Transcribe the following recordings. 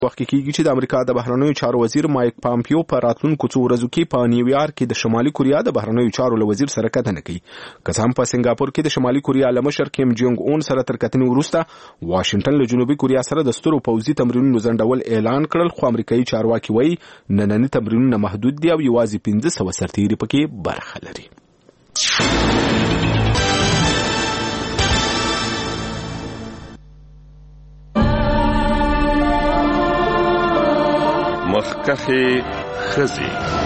وخت کېږي چې د امریکا د بهرنیو چارو وزیر مایک پامپیو په راتلونکو څو ورځو کې په نیویارک کې د شمالي کوریا د بهرنیو چارو له وزیر سره کتنه کوي. که څه هم په سنگاپور کې د شمالي کوریا له مشر کیم جونګ اون سره تر کتنې وروسته واشنگټن له جنوبي کوریا سره د سترو پوځي تمرینونو ځنډول اعلان کړل، خو امریکایي چارواکي وایي ننني تمرینونه محدود دي او یوازې 1500 سرتیري پکې برخه لري. مخکخي خزي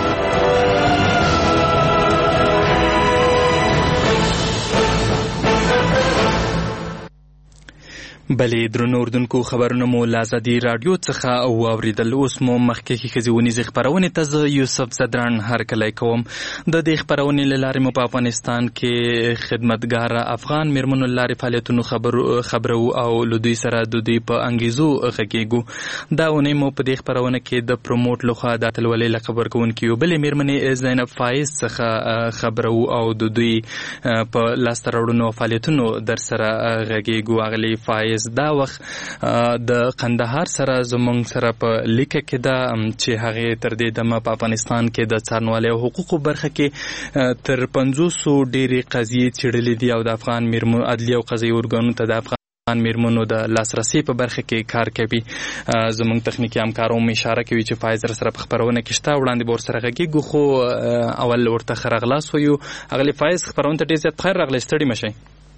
بلې درنو اردوونکو خبرونه مو له ازادي رادیو څخه واوریدل. اوس مو مخکې ښځې خپرونې ته زه یوسف زدران هرکلی کوم. د دې خپرونې له لارې مو په افغانستان کې خدمتګار افغان میرمنو له لارې فعالیتونو خبرو او له دوی سره د دوی په انګیزو غږیږو. دا اونۍ مو په دې خپرونه کې د پروموټ لخوا د اتلولۍ لقب ورکوونکي یو بلې میرمنې زینب فایز څخه خبرو او د دوی په لاسته راوړنو او فعالیتونو در سره غږیږو. اغلې فایز دا وخت د قندهار سره زمونږ سره په لیکه کې ده چې هغې تر دې دمه په افغانستان کې د څارنوالۍ او حقوقو برخه کې تر 500 ډېرې قضیې څېړلې دي او د افغان میرمنو عدلي او قضایي ارګانونو ته د افغان میرمنو د لاسرسي په برخه کې کار کوي. زمونږ تخنیکي همکار هم اشاره کوي چې فایز سره په خپرونه کې شته، وړاندې به ورسره غږیږو، خو اول ورته ښه راغلاست وایو. اغلې فایز خپرونه ته ډېر زیات بخیر راغلی، ستړي مه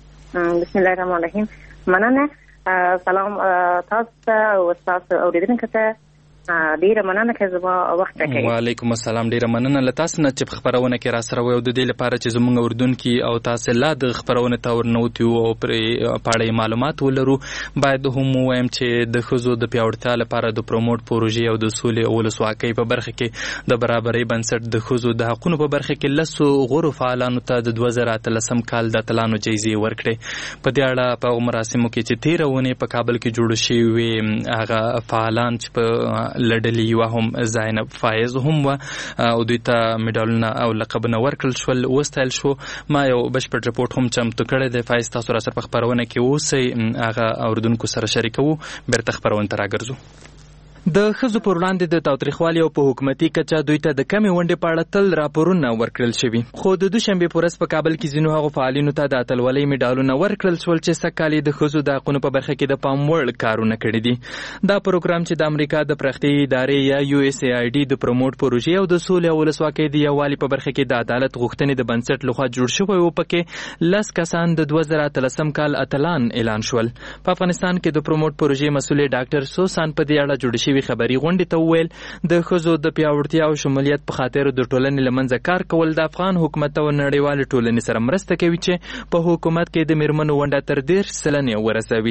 شئ. بسم الله الرحمن الرحیم. مننه. سلام تاسو ته او تاسو اوریدونکو ته ډیره مننه چې زما وخت راکړی. وعلیکم السلام. ډیره مننه له تاسو نه چې خبرونه کې را سره وو. د دې لپاره چې زموږ اوریدونکو او تاسو لا د خبرونه ته ورنوتیو او پر پاړې معلومات ولرو، باید هم وایم چې د ښځو د پیاوړتیا لپاره د پروموټ پروژې او د سولې او ولسواکۍ په برخه کې د برابرۍ بنسټ د ښځو د حقوقو په برخه کې لسو غورو فعالانو ته د 2013 کال د اتلانو جایزې ورکړې. په دې اړه په مراسمو کې چې 13 ونې په کابل کې جوړ شوي هغه فعالان چې په لډلې یو هم زینب فایز هم و او دوی ته میډالونه او لقبونه ورکړل شول، وستایل شو. ما یو بشپړ رپورټ هم چمتو کړی دی. فایز تاسو را سره په خپرونه کې اوسئ، هغه اردوونکو سره شریکوو. بیرته خپرونه ته راګرځو. د ښځو پر وړاندې د تاوتریخوالي او په حکومتي کچه دوی ته د کمې ونډې په اړه تل راپورونه ورکړل شوي، خو د دوشنبې په ورځ په کابل کې ځینو هغو فعالینو ته د اتلولۍ میډالونه ورکړل شول چې سږکال یې د ښځو د حقونو په برخه کې د پام وړ کارونه کړي دي. دا پروګرام چې د امریکا د پراختیایي ادارې یا USAID د پروموټ پروژې او د سولې او ولسواکۍ د یووالي په برخه کې د عدالت غوښتنې د بنسټ لخوا جوړ شوی و. پکې 10 کسان د 2013 کال اتلان اعلان شول. په افغانستان کې د پروموټ پروژې مسؤل ډاکټر سوسان په دې اړه جوړ شوی خبري غونډې وویل د ښځو د پیاوړتیا او شمولیت په خاطر د ټولنې لمنځه کار کول د افغان حکومت او نړیوال ټولنې سره مرسته کوي چې په حکومت کې د میرمنو ونډه تر 10% ورسوي.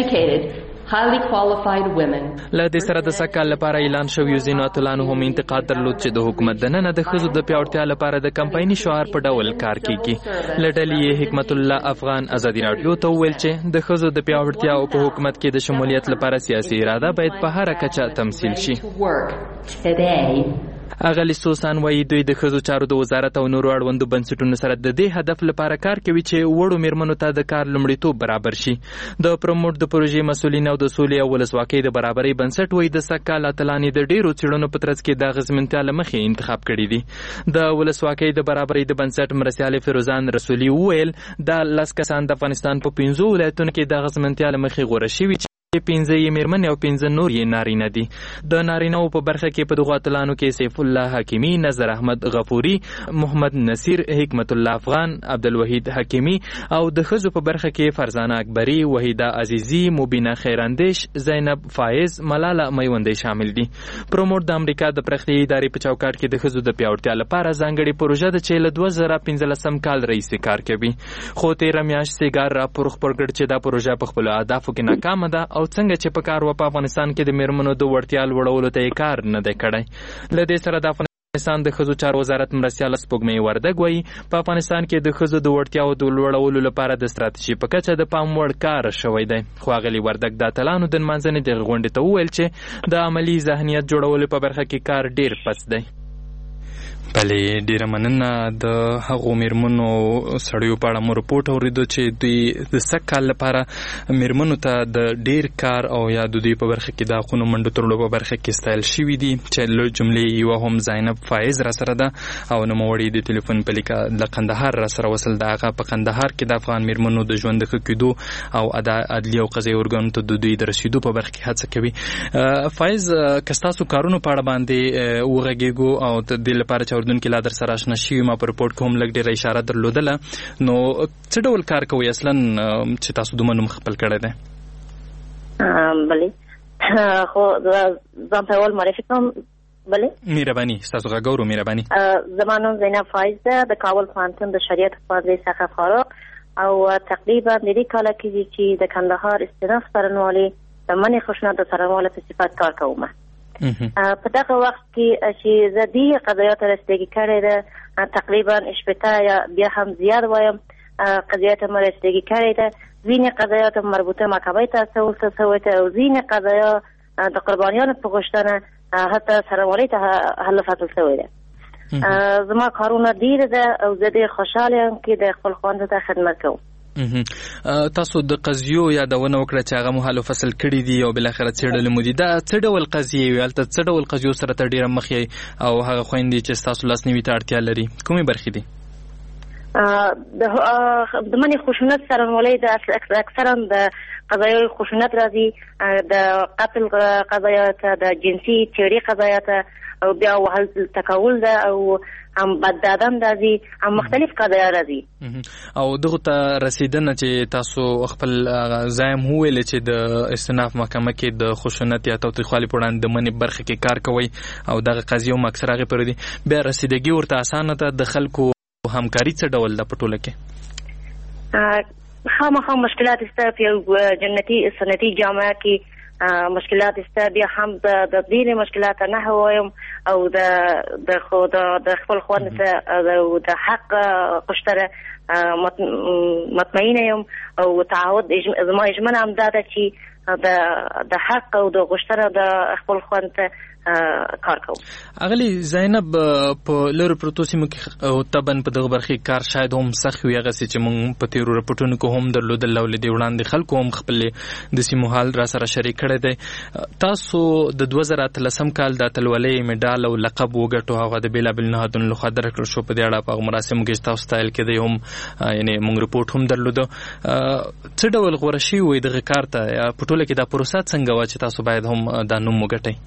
له دې سره د سږکال لپاره اعلان شویو ځینو اتلانو هم انتقاد درلود چې د حکومت دننه د ښځو د پیاوړتیا لپاره د کمپایني شعار په ډول کار کیږي. له ډلې حکمت الله افغان ازادي رادیو ته وویل چې د ښځو د پیاوړتیا او په حکومت کې د شمولیت لپاره سیاسي اراده باید په هر کچه تمثیل شي. اغلی سوسان وایي دوی د ښځو چارو د وزارت او نورو اړوندو بنسټونو سره د دې هدف لپاره کار کوي چې وړو میرمنو ته د کار لومړیتوب برابر شي. د پروموټ د پروژې مسؤلین او د سولې او ولسواکۍ د برابرۍ بنسټ وایي د سږکال اتلان د ډیرو څېړنو په ترڅ کې د اغېزمنتیا له مخې انتخاب کړي دي. د ولسواکۍ د برابرۍ د بنسټ مرستیال فیروزان رسولي وویل دا 10 کسان د افغانستان په 15 ولایتونو کې د اغېزمنتیا له مخې غوره شوي 15 یې میرمنې او 15 نور یې نارینه دي. د نارینه‌و په برخه کې په دغو اتلانو کې سیف الله حکیمی، نظر احمد غفوري، محمد نصیر، حکمت الله افغان، عبدالوحید حکیمی او د ښځو په برخه کې فرزانه اکبری، وحیده عزیزی، مبینه خیراندیش، زینب فایز، ملاله میوندی شامل دي. پروموټ د امریکا د پراختیایي ادارې په چوکاټ کې د ښځو د پیاوړتیا لپاره ځانګړې پروژه ده چې له 2015 کال راهیسې کار کوي. خو تېره میاشت سیګار راپور خپور کړ چې دا پروژه په خپلو اهدافو کې ناکامه ده او څنګه چې په کار و په افغانستان کې د میرمنو د وړتیا لوړولو ته یې کار نه دی کړی. له دې سره د افغانستان د ښځو چارو وزارت مرستیال سپوږمۍ وردګ وایي په افغانستان کې د ښځو د وړتیاو د لوړولو لپاره د ستراتیژي په کچه د پام وړ کار شوی دی. خو اغلې وردګ د اتلانو د نمانځنې دغې غونډې ته وویل چې د عملي ذهنیت جوړولو په برخه کې کار ډیر پس دی. بلې ډیره مننه د هغو میرمنو سړیو په اړه مو رپورټ اوریدو چې دوی د سږ کال لپاره میرمنو ته د ډیر کار او یا د دوی په برخه کې د حقونو منډو تړلو په برخه کې ستایل شوي دي چې له جملې یوه هم زینب فایز را سره ده او نوموړي د ټلیفون په لیکه د قندهار را سره وصل د هغه په قندهار کې د افغان میرمنو د ژوند د ښه کېدو او عدلي او قضایي ارګانو ته د دوی د رسیدو په برخه کې هڅه کوي. فایز که ستاسو کارونو په اړه باندې وغږیږو او د دې لپاره چې اردن کې لا در سره آشنا شوي ما په رپورټ کې هم لږ ډېره اشاره درلودله نو څه ډول کار کوئ اصلا چې تاسو دومره نوم خپل کړی دی؟ بلې خو ځان ته اول معرفي کوم. بلې مهرباني ستاسو غږ اورو. مهرباني. زما نوم زینب فایز ده د کابل پوهنتون د شریعت پوهنځي څخه فارغ او تقریبا د دې کاله کېږي چې د کندهار استیناف څارنوالۍ د منع خشونت د څارنوالۍ په صفت کار کوم. په دغه وخت کې چې زه دې قضایاتو رسیدګي کړې ده تقریبا 18 یا بیا هم زیات وایم قضایاتو مې رسیدګي کړې ده. ځینې قضایات مربوطه محکمې ته استول شوې ده او ځینې قضایا د قربانیانو په غوښتنه حتی څارنوالۍ ته حل فتل شوې ده. زما کارونه ډېر ده او زه ډېر خوشحاله یم چې د خپل خواندو ته خدمت کوم. تاسو د قضیو یادونه وکړه چې هغه مو حل فصل کړي دي او بالاخره څېړلې مو دي. دا څه ډول قضیې وي؟ هلته څه ډول قضیو سره ته ډېره مخ یې او هغه خویندې چې ستاسو لاسنیوي ته اړتیا لري کومې برخې دي؟ د منع خشونت څارنوالۍ د اکثرا د قضایي خشونت راځي، د قتل قضایات، د جنسي تیوري قضایات او بیا وهل تکول ده او هم بددادن راځي، هم مختلف قضایا راځي. او دغه ته رسیدنه چې تاسو خپل ځایم وویل چې د استیناف محکمه کې د خشونت یا تاوتریخوالي په وړاندې د منع برخه کې کار کوئ او دغه قضیې هم اکثر هغې پورې دي، بیا رسیدګي ورته اسانه ده؟ د خلکو همکاري څه ډول ده په ټوله کې؟ خامخا مشکلات شته په یو جنتي سنتي جامعه کې مشکلات شته، بیا هم د ډېرې مشکلات نه وایم او د خپل خوند ته د حق غوښتنه مطمئنه یم او تعهد زما ژمنه همدا ده چې د حق او د غوښتنه د خپل خوند ته کار کوم. اغلی زینب په لرو پروتو سیمو کې طبعا په دغه برخې کار شاید هم سخت وي، هغسې چې موږ په تېرو رپورټونو کې هم درلودل او له دې وړاندې خلکو هم خپل د سیمو حال را سره شریک کړی دی. تاسو د 2013 کال د اتلولۍ مډال او لقب وګټو، هغه د بېلابېلو نهادونو لخوا درکړل شو. په دې اړه په هغه مراسمو کې چې تاسو ستایل کېدی هم یعنې موږ رپورټ هم درلوده. څه ډول غوره شوي وئ دغه کار ته؟ په ټوله کې دا پروسه څنګه وه چې تاسو باید هم دا نوم وګټئ؟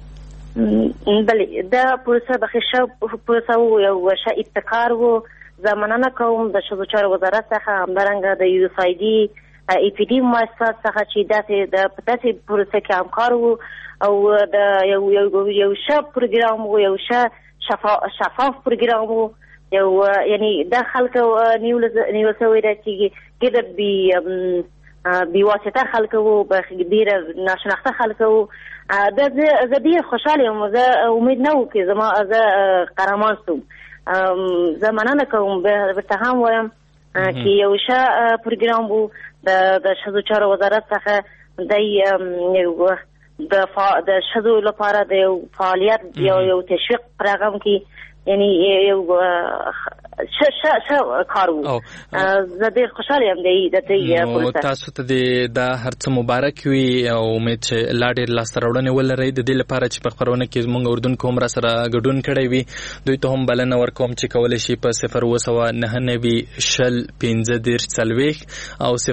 بلې دا پروسه بخیر ښه پروسه و، یو ښه ابتکار و. زه مننه کوم د ښځو چارو وزارت څخه، همدارنګه د USAID EPD مؤسسات څخه چې په داسې پروسه کې همکار و او د یو ښه پروګرام و، یو ښه شفاف پروګرام و. یو یعنې دا خلکو نیول شوی ده چې ډېره بې واسطه خلک وو، ډېره ناشناخته خلک وو. زه ډېر خوشحاله یم. زه امید نه و چې زه قهرمان شوم. زه مننه کوم، ورته هم وایم چې یو ښه پروګرام و د ښځو چارو وزارت څخه. د ښځو لپاره د یو فعالیت یو تشویق پروګرام کې یعنی یو ښه کار و. زه ډېر خوشحاله یم د دې پروسه. تاسو ته دا هر څه مبارک وي او امید چې لا ډېر لاسته راوړنې ولرئ د دې لپاره چې په خپرونه کې زموږ اردن کې هم را سره ګډون کړی وي. دوی ته هم بلنه ورکوم چې کولی شي په 090 شل 15 40 او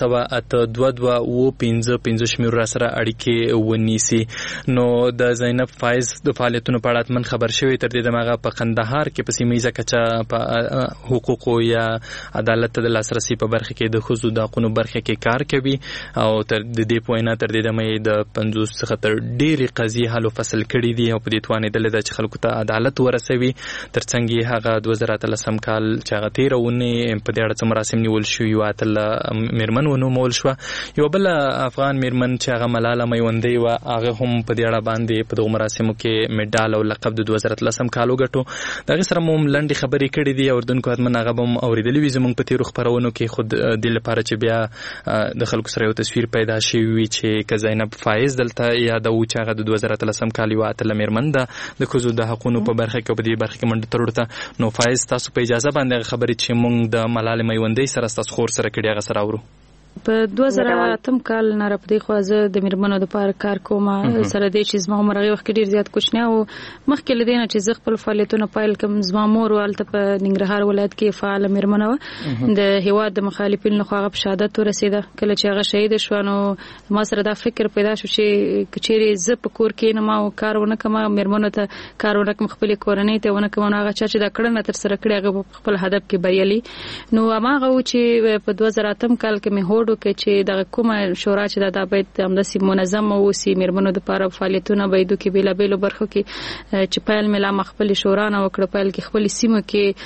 080 شمېر را سره اړیکې ونیسي. نو د زینب فایز د فعالیتونو په اړه حتمن خبر شوی. تر دې دمه هغه په قندهار کې په سیمه ییزه کچه په حقوقو یا عدالت ته د لاسرسي په برخه کې د ښځو د حقونو برخه کې کار کوي او تر د دې په وینا تر دې دمه د 50 څخه تر ډېرې قضیې حل فصل کړي دي او په دې توانېدلې ده چې خلکو ته عدالت ورسوي. تر څنګ یې هغه 2013 کال چې هغه تېره اونۍ په دې اړه څه مراسم نیول شوي وو، اتله مېرمن ونومول شوه. یوه بله افغان مېرمن چې هغه ملاله میوندۍ وه، هغه هم په دې اړه باندې په دغو مراسمو کې مډال او لقب د 2013 کال وګټو. د هغې سره مو هم لنډې خبرې کړې دي اوردونکو حتمن هغه به اوریدلی وي زموږ په تیرو خبرونو کې خود د لپاره چې بیا د خلکو سره یو تصویر پیدا شي وي چې که زینب فایز دلته یا د چې هغه د 2013 کال یوه اتله مېرمن ده د ښځو د حقونو په برخه کې په دې برخه کې منډه تر ورته. نو فایز تاسو په اجازه باندې خبرې چې موږ د ملالۍ میوندۍ سره ستاسو خور سره کړي هغه سره اورو. په 2008 کال نه را پدې خو زه د میرمنو د پاره کار کوم سره د چې زما عمر هغه وخت ډیر زیات کوچنی او مخکې لدینه چې زه خپل فعالیتونه پایل کوم. زما مور والته په ننګرهار ولایت کې فعال میرمنه و د هیواد د مخالفینو خو هغه په شهادت ورسیده. کله چې هغه شهید شو نو ما سره دا فکر پیدا شو چې کچېری زه په کور کې نه ما کارونه کوم میرمنو ته کارونه کوم خپل کورنۍ ته ونه کوم هغه چې دا کړنه تر سره کړی هغه خپل هدف کې بریالي. نو هغه چې په 2008 کال کې مې کې چې د کومه شورا چې دا باید همداسي منظم او سی میرمنو د لپاره فعالیتونه باید کې بیل بیل برخو کې چې پایل ملا مخبل شورا نه وکړ پایل کې خپل سیمه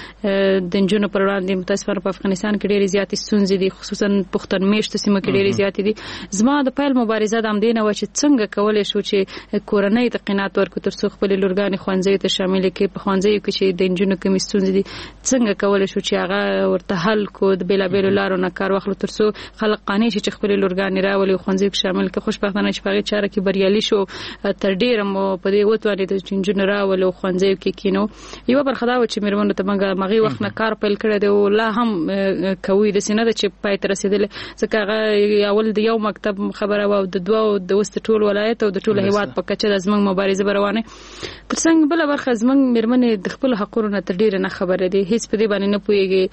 کې د جنونو پر وړاندې متاسفانه په افغانستان کې ډېری زیاتې ستونزې دي خصوصا پښتون میشت سیمه کې ډېری زیاتې دي. زما د پایل مبارزه د امدینه و چې څنګه کولای شو چې کورنۍ ته قناعت ورکړو تر څو خپل لورګانې خوانځي ته شامل کې په خوانځي کې چې د جنونو کې ستونزې دي څنګه کولای شو چې هغه ورته حل کو د بیل بیل لارو نه کار واخلو تر څو خلک قانع شي چې خپل لورګانې راولي خوانځي کې شامل کې. خوشبختانه چې په چاره کې بریالي شو تر ډیره مو په دې وتوانې د چنجن راولو خوانځي کې کینو. یو برخه دا و چې میرمنو ته مغي وخت نه کار پیل کړی دی او لا هم کوي د سینه د چې پای تر رسیدل ځکه هغه اول د یو مکتب خبره و د دوه د وست ټول ولایت او د ټول هیواد په کچه د زمنګ مبارزه روانه. ترڅنګ بل برخه زمنګ میرمنې د خپل حقونو نه تر ډیره نه خبره دي هیڅ په دې باندې نه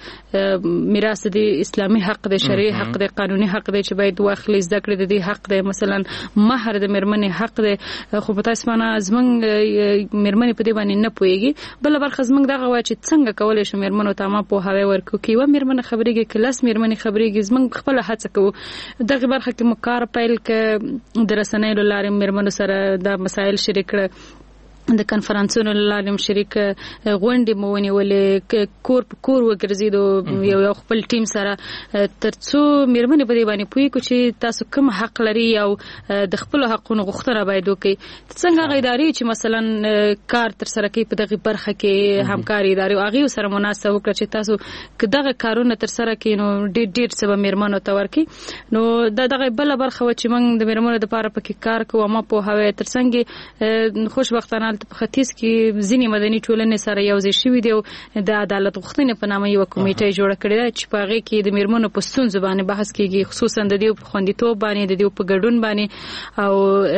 پويږي. میراث د اسلامي حق د شرعي حق د قانوني حق دی چې باید واخلي زده کړې د دې حق دی. مثلا مہر د میرمنې حق دی خو په تاسو باندې زمنګ میرمنې په دې باندې نه پويږي. بل برخه زمنګ دغه وا چې څنګه کولای شو میرمنو ته ما په هوا ورکو کې و میرمنې خبرېږي کلاس میرمنې خبرېږي زمنګ خپل هڅه کوو دغه برخه کې مکار پیل ک درسنۍ لاره میرمنو سره دا مسایل شریک کړ د کنفرانسونو لارم شریک غونډې مونی ولې کور په کور وګرځیدو یو خپل ټیم سره ترڅو میرمنې په دې باندې پوي کو چې تاسو کوم حق لري او د خپل حقونو غوښتنه باید وکړي. څنګه غیداري چې مثلا کار تر سره کوي په دغه برخه کې همکاري ادارې او هغه سره مناسب وکړي چې تاسو دغه کارونه تر سره کړئ نو ډېر څه به میرمنو ته ورکړي. نو دغه بل برخه و چې موږ د میرمنو لپاره پکې کار کوو ما په هوا ترڅنګ خوشبختانه په ختیځ کې ځینې مدني ټولنې سره یو ځای شوي دي او د عدالت غوښتنې په نامه یو کمیټه جوړه کړې ده چې په هغه کې د میرمنو په ستونزو باندې بحث کیږي خصوصا د دې په خوندیتوب باندې د دې په ګډون باندې او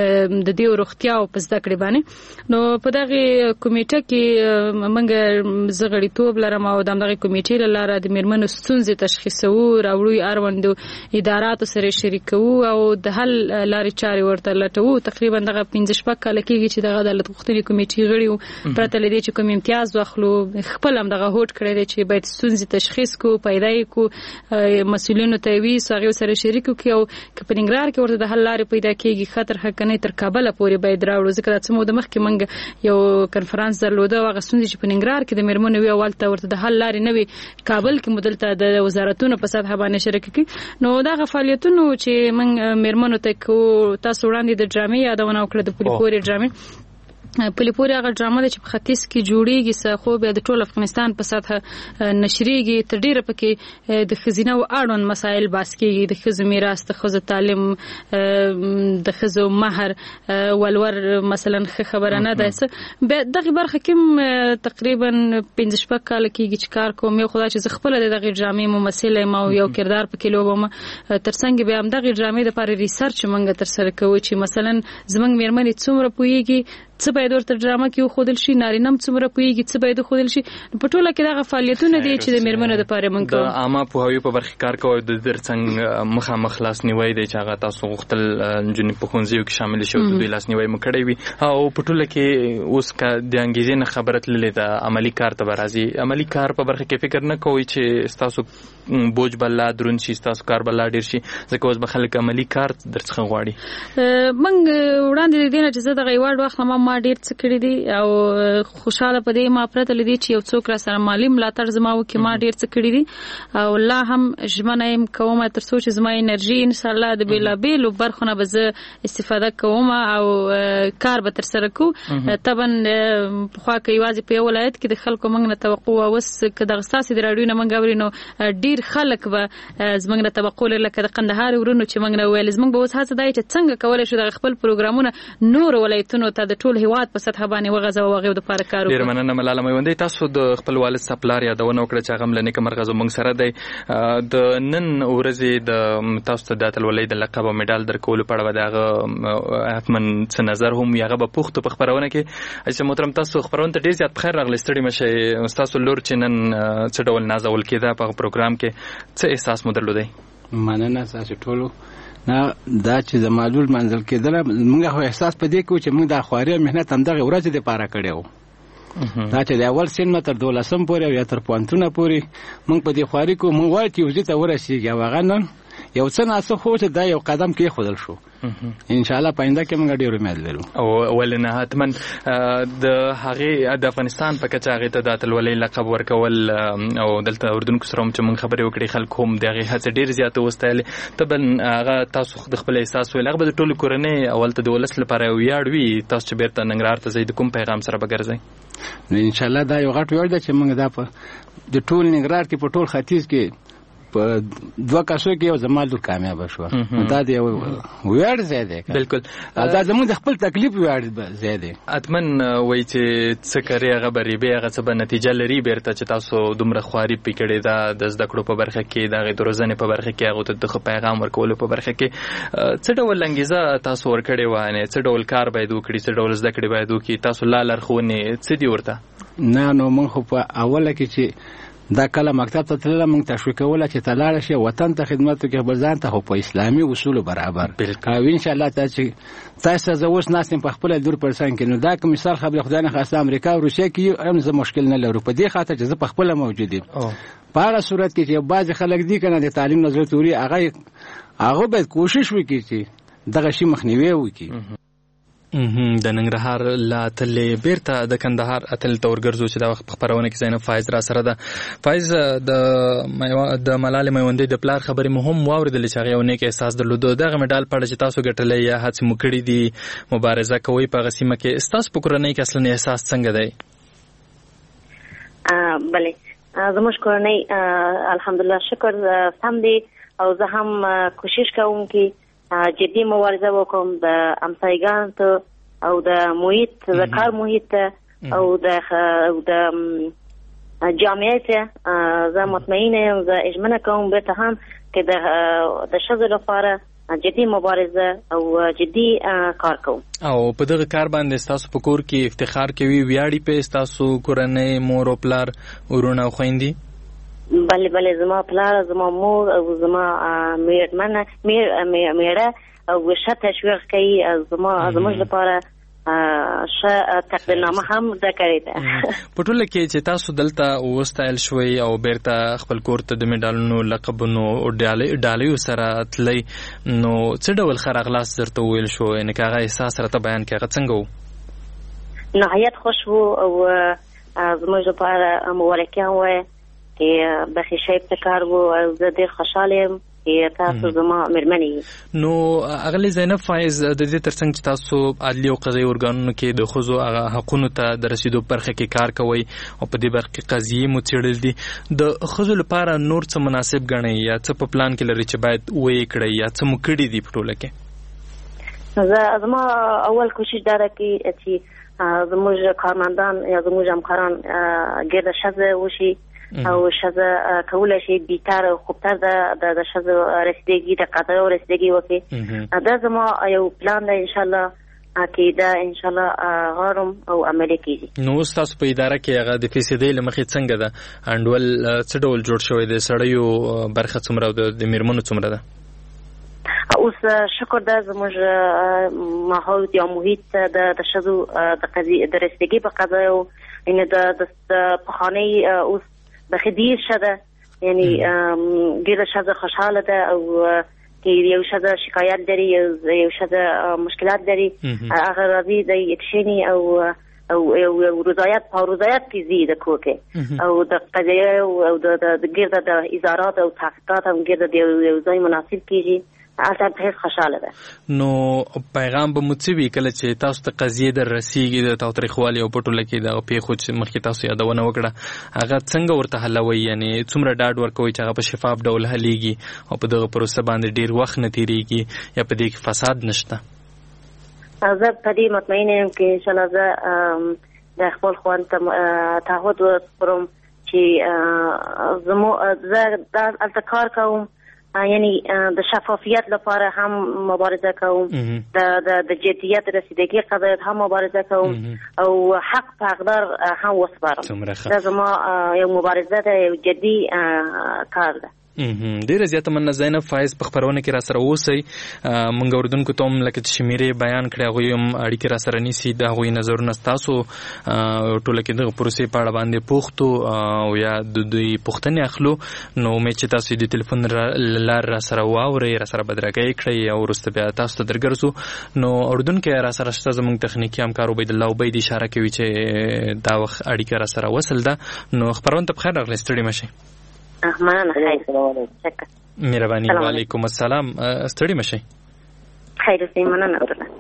د دې روغتیا او په زده کړې باندې. نو په دغه کمیټه کې موږ زغړیتوب لرم او دغه کمیټې لاره د میرمنو ستونزې تشخیصو راوړو اړوندو اداراتو سره شریکو او د حل لارې چارې ورته لټو. تقریبا دغه 15 کال کېږي چې دغه عدالت غوښتنې کمیټې غړي پرته لدی چې کوم امتیاز واخلو خپل هم دغه هوټ کړی دی چې باید ستونزې تشخیص کو پیدا کو مسؤلینو ته وی سره سره شریک کی او په ننګرهار کې ورته د حل لارې پیدا کیږي خطر حقنه تر کابل پورې باید راوړو. ځکه چې مو د مخ کې منګ یو کنفرانس درلوده او غسونځ چې په ننګرهار کې د میرمنو وی اولته ورته د حل لارې نوي کابل کې مدلته د وزارتونو په سطح باندې شریک کی. نو دا فعالیتونه چې من میرمنو ته کو تاسو وړاندې د ډرامې یادونه وکړه د پولیپوري ډرامې پولیپوري هغه ډرامه چې په ختیځ کې جوړیږي څه خو به د ټول افغانستان په سطح نشریږي تر ډیره پکې د خزینه او اړوند مسایل باس کیږي د خزو میراث د خزو تعلیم د خزو مہر ولور مثلا خبره نه ده به دغه برخه کې تقریبا 15 کال کېږي چې کار کوم یو خدای چې خپل دغه ډرامې ممثل ما یو کردار پکې لوبم ترڅنګ به هم دغه ډرامې د لپاره ریسرچ مونږ تر سره کوو چې مثلا زمنګ میرمنې څومره پويږي څه باید ورته ډرامه کې خودل شي نارینم څومره پويږي څه باید خودل شي په ټوله کې دغه فعالیتونه دي چې د میرمنو لپاره مونږ کوو. د عامه پوهاوی په برخه کار کوي د درڅنګ مخامخ لاس نیوي دی چې هغه تاسو غوښتل جنې په خونځیو کې شامل شي او د دوی لاس نیوي مکړی وي او په ټوله کې اوس کا د انګیزې نه خبره تللې ده عملی کار ته راځي. عملی کار په برخه کې فکر نه کوي چې تاسو بوج بل درون شي تاسو کار بل ډیر شي ځکه اوس به خلک عملی کار درڅخه غواړي. مونږ وړاندې دینه چې زه دغه یوړ وخت ما ما ډیر څه کړی دي او خوشاله پدې ما پرته لدی چې یو څوک را سره مالی ملاتړ زما وکي ما ډیر څه کړی دي او الله هم ژمنه يم کوم تر څو چې زما انرژي ان شاء الله د بیلابیلو برخونه به زه استفاده کوم او کار به تر سره کو طبعا خو کې یوازې په ولایت کې د خلکو موږ نه توقع اوس که د غساسي د راډیو نه موږ اورینو ډیر خلک به زموږ نه توقع لري لکه د قندهار ورونو چې موږ نه ویل زموږ به اوس هڅه دی چې څنګه کولای شو د خپل پروګرامونه نور ولایتونو ته د ټول هیواد په سطح باندې وغځو او غو د پاره کارو ډیر مننه ملاله میوندې تاسو د خپل والد سپلار یادونه وکړه چې هغه ملنه مرغزو موږ سره دی د نن ورځې د تاسو ته د ولید لقب او میډال درکول په اړه دغه حتمن څه نظر هم یغه په پوښتنه په خبرونه کې چې محترم تاسو خبرونه ته ډیر زیات بخیر راغلی ستړي مشه تاسو لور چې نن څه ډول نازول کېده په پروګرام کې څه احساس مو درلودی مننه تاسو ټولو نه دا چې د معلول منزل کېدل موږ خو احساس پدې کو چې موږ د خواري مهنت هم دغه ورځ د پاره کړو دا چې د اول سین تر 12 پورې یا تر پوانتونه پورې موږ په دې خواري کو موږ وایو چې وزې ته ورسیږي هغه نن یو څه ناسه خو چې دا یو قدم کې خودل شو ان شاء الله پاینده کې موږ ډیر امید لرو او ولنه حتمن د هغه د افغانستان په کچه هغه ته د اتلولۍ لقب ورکول او دلته اردن کې سره چې موږ خبرې وکړې خلک هم دغه هڅه ډیر زیاته وستایل تبن هغه تاسو د خپل احساس ویل هغه د ټولو کورنۍ اول ته د ولس لپاره ویاړ وي تاسو چې بیرته ننګرهار ته زید کوم پیغام سره بګرځي ان شاء الله دا یو غټ ویاړ دی چې موږ دا په د ټول ننګرهار کې په ټول ختیځ کې په دوه کاسو کې یو زمالو کامیاب شو دا دی ویاړ زیاده بالکل دا زموږ د خپل تکلیف ویاړ زیاده اتمن وای چې څه کوي هغه بری به هغه څه به نتیجه لري بیرته چې تاسو دومره خواري پکړې دا د زده کړو په برخه کې دا غي دروزنه په برخه کې هغه ته د پیغام ورکول په برخه کې څه ډول لنګیزه تاسو ورکړې وانه څه ډول کار باید وکړي څه ډول زده کړې باید وکړي تاسو لارښوونه څه دی ورته نه نو موږ په اوله کې چې دا کله مکتب ته تلل موږ تشویق کوله چې تلاړ شي وطن ته خدمت وکړي بل ځان ته په اسلامي اصول برابر او ان شاء الله تاسو زوس ناسم په خپل دور پرسان کې نو دا کوم مثال خبر خدای نه خاصه امریکا او روسیه کې هم زه مشکل نه لرم په دې خاطر چې زه په خپل موجود یم په هغه صورت کې چې بعض خلک دي کنه د تعلیم نظر توري هغه باید کوشش وکړي چې دغه شی مخنیوي وکړي د ننګرهار لا تل بیرته د کندهار اتل تورګرزو چې دا وخت خبرونه کې زینب فایز را سره ده فایز د ملاله میوندې د پلار خبرې مهم واوریدل چې هغه یو نیک احساس درلود دغه میډال پړ چې تاسو ګټلې یا هڅه مکړې دي مبارزه کوي په غسیمه کې تاسو په کورنۍ کې اصلي احساس څنګه دی بله زموږ کورنۍ الحمدلله شکر سم دي او زه هم کوشش کوم چې جدي مبارزه وکم د امسایګان ته او د محیط د کار محیط او د جامعه ته زه مطمئنه یم زه اجمنه کوم به ته هم چې د شذ لپاره جدي مبارزه او جدي کار کوم او په دغه کار باندې تاسو په کور کې افتخار کوي ویاړي په تاسو کورنۍ مور او پلار ورونه او خويندې بله زما پلار زما مور او زما میړه او ښه تشویق کوي زموږ لپاره ښه تقدیرنامه هم ده کړې ده په ټوله کې چې تاسو دلته وستایل شوي او بیرته خپل کور ته د میډالونو لقبونو او ډالیو سره تللی نو څه ډول خراغلاس درته ویل شو یعنې که هغه احساس راته بیان کړي هغه څنګه و نهایت خوش و او زموږ لپاره مبارکیان وایه چې بخي شی ابتکار وو او زه ډېر خوشحاله یم چې تاسو زما مېرمنې نو اغلې زینب فایز د دې ترڅنګ چې تاسو عدلي او قضایي ارګانونو کې د ښځو هغه حقونو ته د رسیدو برخه کې کار کوئ او په دې برخه کې قضیې مو څېړل دي د ښځو لپاره نور څه مناسب ګڼئ یا څه په پلان کې لري چې باید ویې کړئ یا څه مو کړي دي په ټوله کې زما اول کوشش دا ده چې زموږ کارمندان یا زموږ همکاران ګرده ښځه وشي او ښځه کولی شي بهتر او خوبتر د ښځو رسیدګي د قضایو رسیدګي وکړي دا زما یو پلان دی انشاءالله چې دا انشاءالله غواړم او عملي کېږي نو اوس تاسو په اداره کې هغه د فیصدۍ له مخې څنګه ده انډول څه ډول جوړ شوی دی سړیو برخه څومره او د میرمنو څومره ده اوس شکر ده زموږ ماحول یا محیط د ښځو د رسیدګي په قضایو یعنې د پخوانۍ اوس بخي ډېر ښه ده یعنې ډېره ښځه خوشحاله ده او کې یو ښځه شکایت لري یو ښځه مشکلات لري هغه راځي د یکشني او رضایت کې زی د کور کې او د قضیه او د ګرده د ادارات او تحقیقات هم ګرده د یو ځای مناسب کیږي اصل ته خوشاله ده نو پیغام به مڅوي کله چې تاسو ته قضیه در رسیږي د تاریخوالي او پټو لکه د پیښو چې مخکې تاسو یادونه وکړه هغه څنګه ورته حلوي یعنی څومره ډاډ ورکوي چې هغه په شفاف ډول حلېږي او په دغه پروسه باندې ډیر وخت نه تیریږي یا په دې کې فساد نشته زه په دې مطمئن یم چې انشاءالله زه د خپل خوان ته تعهد ورکړم چې زه دلته کار کوم یعنی د شفافیت لپاره هم مبارزه کوم د جدیت رسیدگی قضایت هم مبارزه کوم او حق په اقدار هم وسپارم دا زما یو مبارزه ده یو جدي کار ده ډیره زیاته مننه زینب فایز په خبرونه کې را سره اوسئ مونږ اردوونکو ته هم لکه چې شمیرې بیان کړي هغوی هم اړیکې را سره نیسي د هغوی نظرونه ستاسو ټوله کې دغه پروسې په اړه باندې پوښتو او یا د دوی پوښتنې اخلو نو امید چې تاسو د ټلیفون لار را سره واورئ را سره بدرګۍ کړئ او وروسته بیا تاسو ته درګرځو نو اردوونکی را سره شته زموږ تخنیکي همکار عبید الله عبید اشاره کوي چې دا وخت اړیکه را سره وصل ده نو خبرونه ته بخیر راغلی ستړي مشئ مهرباني وعلیکم السلام ستړي مشئ خیر اوسئ مننه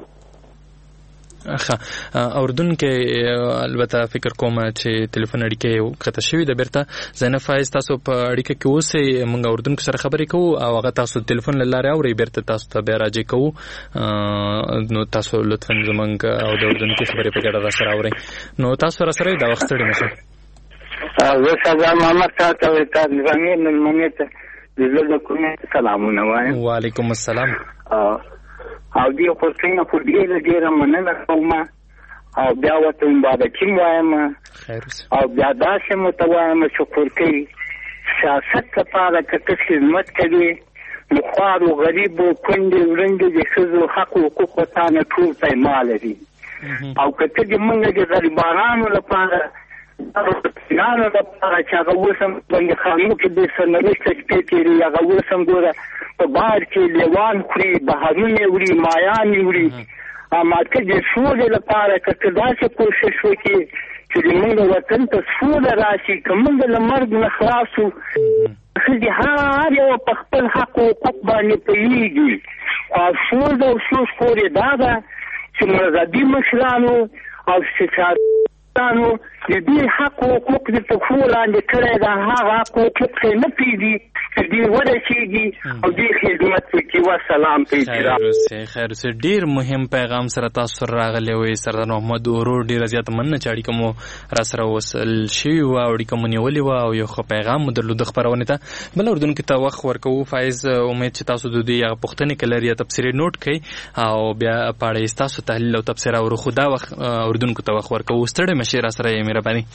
اردن کې البته فکر کوم چې ټلیفون اړیکه قطع شوې ده بیرته زینب فایز تاسو په اړیکه کې اوسئ موږ اردن سره خبرې کوو او هغه تاسو ټلیفون له لارې اورئ بیرته تاسو ته بیا راجع کوو نو تاسو لطفا زموږ او د اردن کې خبرې په ګډه را سره اورئ نو تاسو را سره دا وخت ستړي مشئ زه سزا محمد تاسو ته نظامي ملمنې ته د زړه کومه سلامونه وایم وعلیکم السلام او دې په څنګه په دې ډیره مننه کوم او بیا وته مبارکي وایم او بیا داسې متوایم شکر کوي سیاست لپاره که خدمت کوي نو خوار او غریب او کونډې ورنډې د ښځو حق او حقوق ورته نه ټول پیمال دي او که ته د موږ د غریبانو لپاره نانو لپاره چې هغه اوس هم باندې خانو کې د سرنوشته شپې تېري هغه اوس هم ګوره په بار کې لیوان خوري بهارونه وړي مایانې وړي اما که د سولې لپاره که ته داسې کوشش وکړې چې د موږ وطن ته سوله راشي که موږ له مرګ نه خلاص وو ښځې هر یو په خپل حق او حقوق باندې پوهېږي او افسوس او افسوس خور یې دا ده چې مذهبي مشرانو او سیاستوالو د دې حق او حقوق د پښو لاندې کړی دا هغه حق او حقوق یې نه پرېږدي چې دوی ورسېږي او دوی خدمت وکړي وسلام په احترام خیر اوسئ ډېر مهم پیغام سره تاسو سره راغلی وئ سردار محمد ورور ډېره زیاته مننه چې اړیکه مو را سره وصل شوې وه او اړیکه مو نیولې وه او یو ښه پیغام مو درلوده خپرونې ته بل اردوونکو ته وخت ورکوو فایز امید چې تاسو د دوی هغه پوښتنې که لري یا تبصرې نوټ کړئ او بیا په اړه یې ستاسو تحلیل او تبصره اورو خو دا وخت اردوونکو ته وخت ورکوو ستړی مشئ را سره یې مهرباني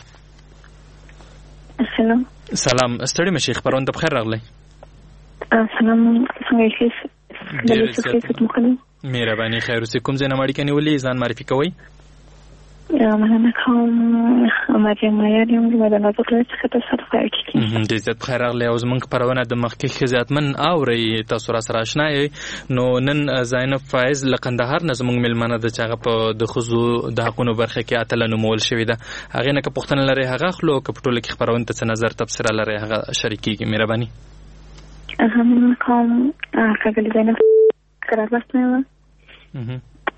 سلام ستړي مشئ خبرونه ته بخیر راغلی سلام څنګه یې مهرباني خیر اوسئ کوم ځای نه اړیکه نیولې ځان معرفي کوئ مننه کوم مریم معیار یم د نازک له څخه تاسو سره اړیکه کوم د عزت بخیر راغلی او زموږ خبرونه د مخکې خدمتمن اورئ تاسو را سره آشنا یې نو نن زینب فایز له قندهار نه زموږ مېلمانه ده چې هغه په د ښځو د حقونو برخه کې اتله نومول شوې ده هغې نه که پوښتنه لرئ هغه اخلو که په ټوله کې خپرونې ته څه نظر تبصره لرئ هغه شریکېږي مهرباني مننه کوم ښاغلې زینب قراربست نه وه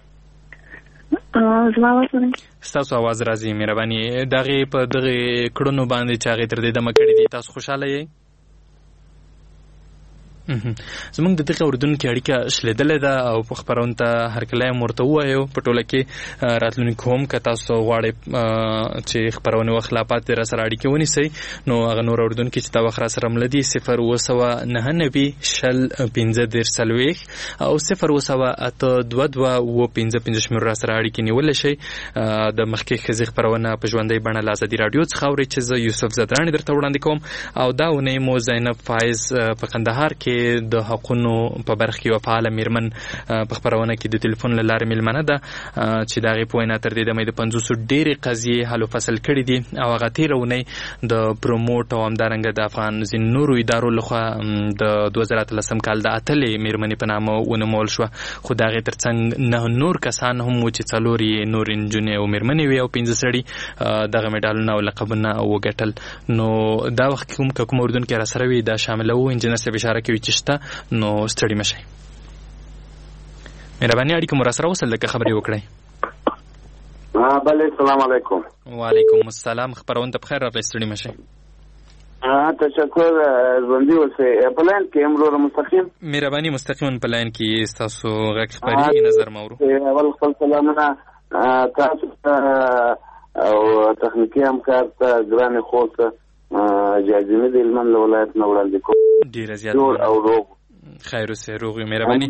زما آواز ورئ ستاسو آواز راځي مهرباني د هغې په دغې کړنو باندې چې هغې تر دې دمه کړي دي تاسو خوشحاله یئ زموږ د دغه اردن کې اړیکه شلېدلې ده او په خپرونه ته هرکلی هم ورته ووایو په ټوله کې راتلونکي هم که تاسو غواړئ چې خپرونې وخت لا پاتې را سره اړیکې ونیسئ نو هغه نور اردن کې چې دا وخت را سره مله دي 0-990-50-40 او 0-822-95 شمېر را سره اړیکې نیولی شئ د مخکې ښځې خپرونه په ژوندۍ بڼه له ازادي راډیو څخه اورئ چې زه یوسف زدراني درته وړاندې کوم او دا اونۍ مو زینب فایز په قندهار کې کې د حقونو په برخه کې یو فعاله میرمن په خبرونه کې د ټلیفون له لارې میلمنه ده چې د هغې په وینا تر دې دمه د 500 ډېرې قضیې حل و فصل کړي دي او هغه تېره اونۍ د پروموټ او همدارنګه د افغان ځینو نورو ادارو لخوا د 2013 کال د اتلې میرمنې په نامه ونومول شوه، خو د هغې تر څنګ 9 نور کسان هم وو چې 4 یې نور نجونې او میرمنې وي او 15 سړي دغه میډالونه او لقبونه وګټل. نو دا وخت کوم اردوونکي راسره وي دا شامله وو. انجینر صاحب اشاره کوي چې شته، نو ستړي مه شئ. مهرباني اړیکه مو راسره وصل لکه خبرې وکړئ. بله السلام علیکم. وعلیکم السلام. خبرونه ته بخیر راغلی، ستړي مه شئ. تشکر. ژوندي اوسئ. په لاین کې امرو مستقیم مهرباني مستقیما په لاین کې ستاسو غږ خپرېږي، نظر مو اورو. اول خپل سلامونه تاسو او تخنیکي همکار ته ګرانې خور ته جازمي د هلمند له ولایت نه وړاندې کوم. ډېره زیات جوړ او روغ خیر اوسئ. روغ یو. مهرباني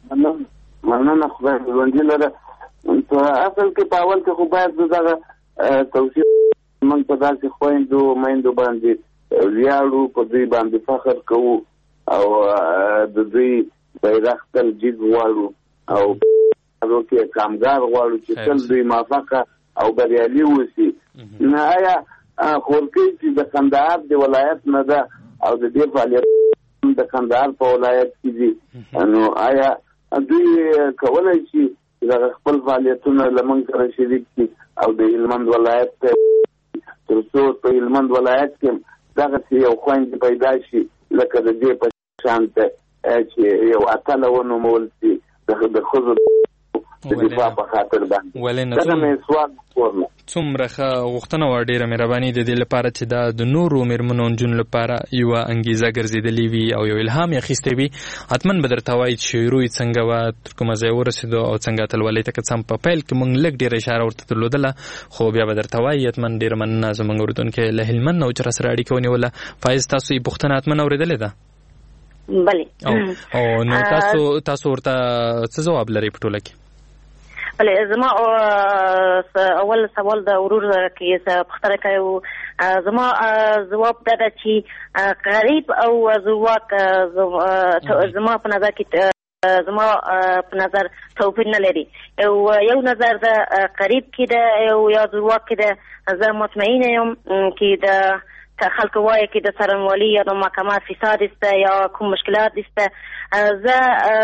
مننه. خدای ژوندي لره. په اصل کې په اول کې خو باید دغه توصیه موږ په داسې خویندو میندو باندې ویاړو، په دوی باندې فخر کوو او د دوی بیرغ تل جګ غواړو او کې کامګار غواړو چې تل دوی موفقه او بریالي اوسي. نه آیا خورکۍ چې د کندهار د ولایت نه ده او د دې فعالیت د کندهار په ولایت کې دي، نو آیا دوی کولی شي د خپل فعالیتونه له موږ سره شریک کړي او د هلمند ولایت تر څو په هلمند ولایت کې دغسې یو خویندې پیدا شي لکه د دې په شان چې یو اتله ونومول شي د ښځو د دفاع په خاطر باندې. دغه مې سوال وکړو. څومره ښه غوښتنه وه. ډېره مهرباني د دې لپاره چې دا د نورو میرمنو نجونو لپاره یوه انګیزه ګرځېدلې وي او یو الهام یې اخیستی وي. حتما به درته وایي چې شروع یې څنګه وه، تر کومه ځای ورسېدو او څنګه اتلولۍ ته که څه هم په پیل کې موږ لږ ډېره اشاره ورته درلودله، خو بیا به درته وایي. حتما ډېره مننه زموږ اردوونکی له هلمند نه و چې راسره اړیکه ونیوله. فایز تاسو یې پوښتنه حتما اورېدلې ده؟ بلې. او نو تاسو ورته څه ځواب لرئ په ټوله کې؟ بله، زما اول سوال د ورور کې پوښتنه کوي. زما ځواب دا ده چې غریب او زورواک زما په نظر کې زما په نظر توپیر نه لري. یو نظر د غریب کې ده یا زورواک کې ده. زه مطمئنه یم چې د خلکو وایي کې د څارنوالي یا د محکمه فساد است یا کوم مشکلات است. زه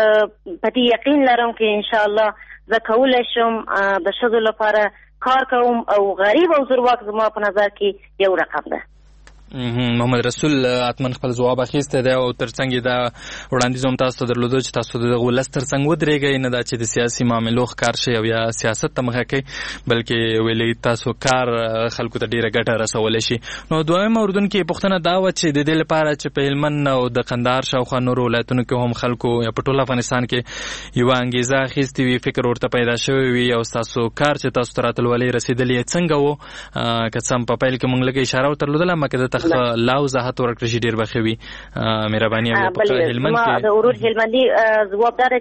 په دې یقین لرم چې انشاءالله زه کولی شم د ښځو لپاره کار کوم او غریب او زورواک زما په نظر کې یو رقم ده. محمد رسول حتما خپل ځواب اخیستی دی او ترڅنګ یې دا وړاندیز هم تاسو ته درلودو چې تاسو د دغه ولس ترڅنګ ودرېږئ، نه دا چې د سیاسي معاملو ښکار شئ او یا سیاست ته مخه کوئ، بلکې ویلي تاسو کار خلکو ته ډېره ګټه رسولی شي. نو دویمه اردوونکې پوښتنه دا وه چې د دې لپاره چې په هلمند او د کندهار شاوخوا نورو ولایتونو کې هم خلکو یا په ټول افغانستان کې یوه انګیزه اخیستې وي، فکر ورته پیدا شوی وي او ستاسو کار چې تاسو ته راتلولۍ رسېدلي یې څنګه و؟ که څه هم په پیل کې موږ لږه اشاره ورته درلودله، مګر دته لا وضاحت ورکړئ چې ډېر به ښه وي. مهرباني هلمند کې د ورور هلمندي ځواب دا ده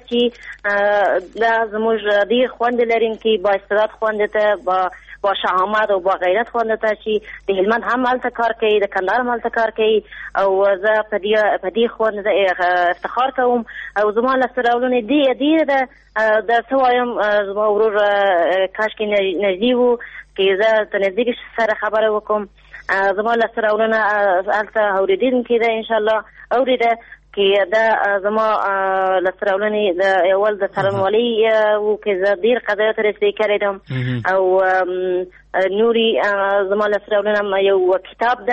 چې دا زموږ ډېر خوند لرونکي با استعداد خوند ته با شهامت او با غیرت خوند ته چې د هلمند هم هلته کار کوي، د کندهار هم هلته کار کوي او زه په دې خوند افتخار کوم. او زما لاسته راوړنې ډېره ده. دا څه وایم، زما ورور کاشکې نږدې و چې زه ته نږدې سره خبره وکړم. زما لاسته راوړنه هلته اورېدونکې ده انشاءالله اورېده کې دا زما لاسته راوړنې د اول د څارنوالۍ و کې زه ډېر قضایات رسېدلي کړی دم او نوري زما لاسته راوړنه یو کتاب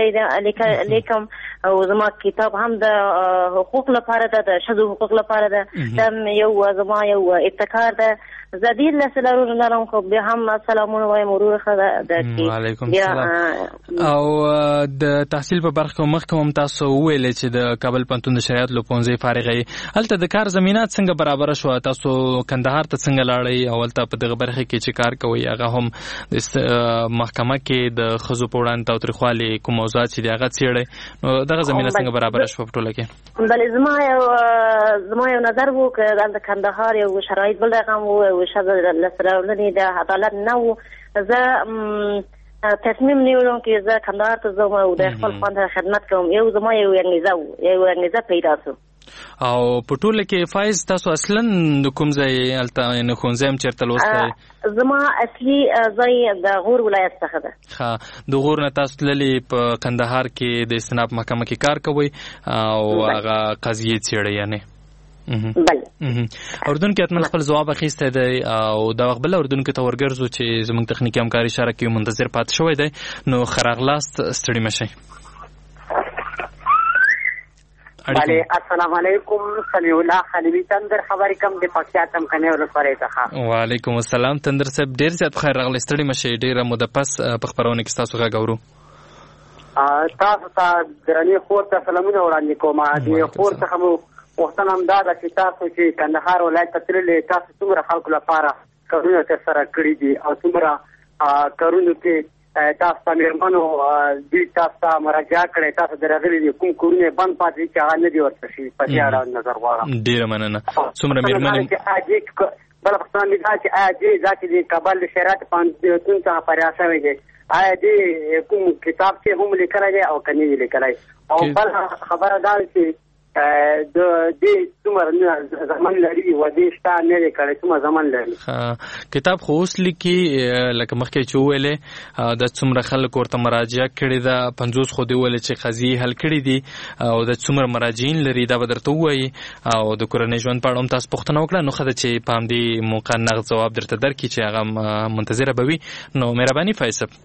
ده لیکم او زما کتاب هم د حقوق لپاره ده، د ښځو حقوق لپاره ده. دا زما یو ابتکار ده. زه ډېر لاسته راوړنې لرم خو بیا هم سلامونه وایم ورور ښه ده. وعلیکم السلام. او د تحصیل په برخه کې مخکې هم تاسو وویلې چې د کابل پوهنتون د شریعت له پوهنځي فارغه یې. هلته د کار زمینات څنګه برابره شوه؟ تاسو کندهار ته څنګه لاړئ او هلته په دغه برخه کې چې کار کوئ هغه هم د محکمه کې د ښځو په وړاندې تاوتریخوالي کوم موضوعات چې دي هغه څېړئ، نو دغه زمینه څنګه برابره شوه په ټوله کې؟ بلې زما یو نظر و که د کندهار یو شرایط بل رقم و، یو ښځه لاسته راوړنې د عدالت نه و. زه تصمیم نیولم چې زه کندهار ته ځم او د خپل خوند خدمت کوم. یو زما یو انګیزه پیدا شو. او په ټوله کې فایز تاسو اصلا د کوم ځای الته نه ښوونځی هم چېرته لوستی؟ زما اصلي ځای د غور ولایت څخه ده. ښه، د غور نه تاسو تللي په کندهار کې د استناب محکمه کې کار کوئ او هغه قضیې څېړئ یعنې؟ بله. اردوونکي حتما خپل ځواب اخیستی دی او دا وخت بل اردوونکي ته ورګرځو چې زموږ تخنیکي همکاري اشاره کوي منتظر پاتې شوی دی. نو ښه راغلاست، ستړي مه شئ. بله، السلام علیکم. سمیع الله خلیوي تندر خبرې کوم د پکتیا څمکنیو ولسوالۍ څخه. وعلیکم السلام تندر صاحب، ډېر زیات بخیر راغلی، ستړي مه شئ. ډېره موده پس په خپرونه کې ستاسو غږ اورو. تاسو ته درنې خور ته سلامونه وړاندې کوم. د خور څخه مو پوښتنه هم دا ده چې تاسو چې کندهار ولایت ته تللي، تاسو څومره خلکو لپاره کارونه ترسره کړي دي او څومره کارونو کې تاسو ته مېرمنو دوی تاسو ته مراجعه کړې، تاسو د راغلي دي کوم کورونه بند پاتې دي چې هغه نه دي ورته شوي؟ په دې اړه نظر غواړم. ډېره مننه. څومره مېرمنې؟ بله پوښتنه مې دا چې آیا دې دا چې د کابل د شریعت پوهنتون څخه فارغ شوی دی، آیا دې کوم کتاب چې هم لیکلی دی او که نه وي لیکلی؟ او بله خبره دا چې د دې څومره زمان لري و دې شته نه دی کړی، څومره زمان لري؟ کتاب خو اوس لیکي، لکه مخکې چې وویلې د څومره خلکو ورته مراجعه کړې ده، 50 خو دې وویلې چې قضیې حل کړي دي او د څومره مراجعین لري دا به درته ووایي. او د کورنۍ ژوند په اړه هم تاسو پوښتنه وکړه، نو ښه ده چې په همدې موقع نغد ځواب درته درکړي چې هغه منتظره به وي. نو مهرباني فایز صاحب.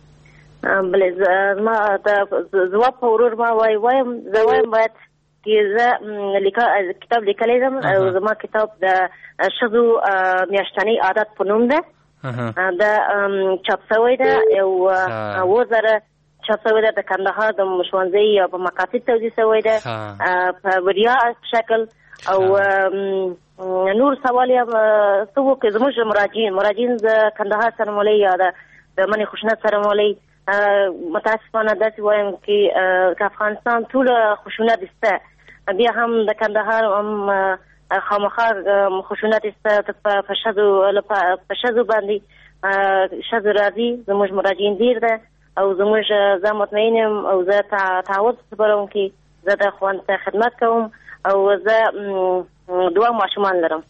بله، ما ځواب په ورور ما وایم زه وایم باید چې زه کتاب لیکلی یم او زما کتاب د ښځو میاشتنی عادت په نوم ده. دا چاپ شوی ده، یو 2000 چاپ شوی ده، د کندهار د ښوونځي په مکاتب توزیع شوی ده په وړیا شکل. او نور سوال یې څه و که زموږ مراجعین د کندهار سره مولي یا د منې خشونت سره مولي، متاسفانه داسې وایم چې افغانستان ټوله خشونت شته، بیا هم د کندهار هم خامخا خشونت شته په ښځو باندې. ښځو راځي، زموږ مراجعین ډېر ده او زموږ زه مطمئن یم او زه تعهد خبروونکي، زه د ښوونځي خدمت کوم او زه 2 ماشومان لرم.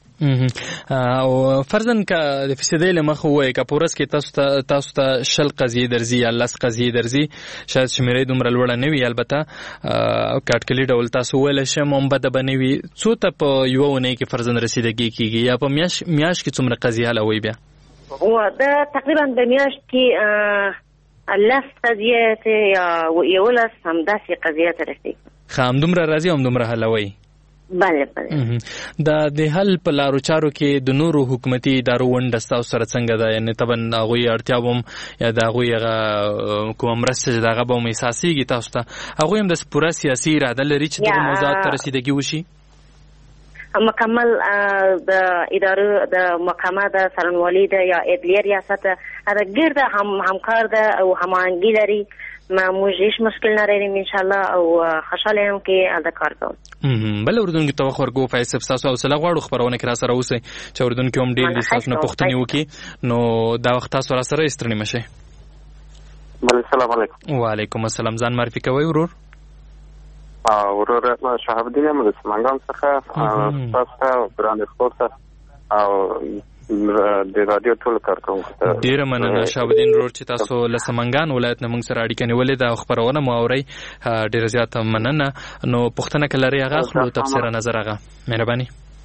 او فرضاً که د فیصدۍ له مخه ووایي که په ورځ کې تاسو ته 20 قضیې درځي یا 10 قضیې درځي، شاید شمېره دومره لوړه نه وي، البته که اټکلي ډول تاسو وویلی شم هم بده به نه وي. څو ته په یوه اونۍ کې فرضاً رسیدګي کېږي یا په میاشت کې څومره قضیې حلوئ بیا؟ دا تقریبا په میاشت کې 10 قضیې یا 11 همداسې قضیې ته رسېږي. ښه، همدومره راځي او همدومره حلوئ؟ بله بله. د حل په لارو چارو کې د نورو حکومتي ادارو ونډه ستاسو سره څنګه ده؟ یعنې طبعا هغوی اړتیا به هم یا د هغوی هغه کومه مرسته چې د هغه به هم احساسېږي تاسو ته، هغوی هم د پوره سیاسي اراده لري چې دغه موضوعاتو ته رسیدګي وشي؟ مکمل د ادارو د محکمه د څارنوالۍ ده یا عدلیه ریاست ده ګرده همکار ده او هماهنګي لري. موږ هیڅ مشکل نه لریم انشاءالله او خوشحاله یم کې دا کار کوم. بل اردوونکي ته وخت ورکوو. فایز صاحب ستاسو حوصله غواړو خپرونه کې راسره اوسئ چې اردوونکي هم ډېر دي ستاسو نه پوښتنې وکړي، نو دا وخت تاسو راسره یې ستړي مه شئ. السلام علیکم. وعلیکم السلام. ځان معرفي کوئ ورور؟ ورور شهاب الدین یم د سمنګان څخه. تاسو ته ګرانې خور ته او د رادیو ټول کارکوونکو ته ډېره مننه شهاب الدین ورور چې تاسو له سمنګان ولایت نه موږ سره اړیکه نیولې ده او خپرونه مو اورئ. ډېره زیاته مننه. نو پوښتنه که لرئ هغه اخلو، تبصره نظر هغه. مهرباني.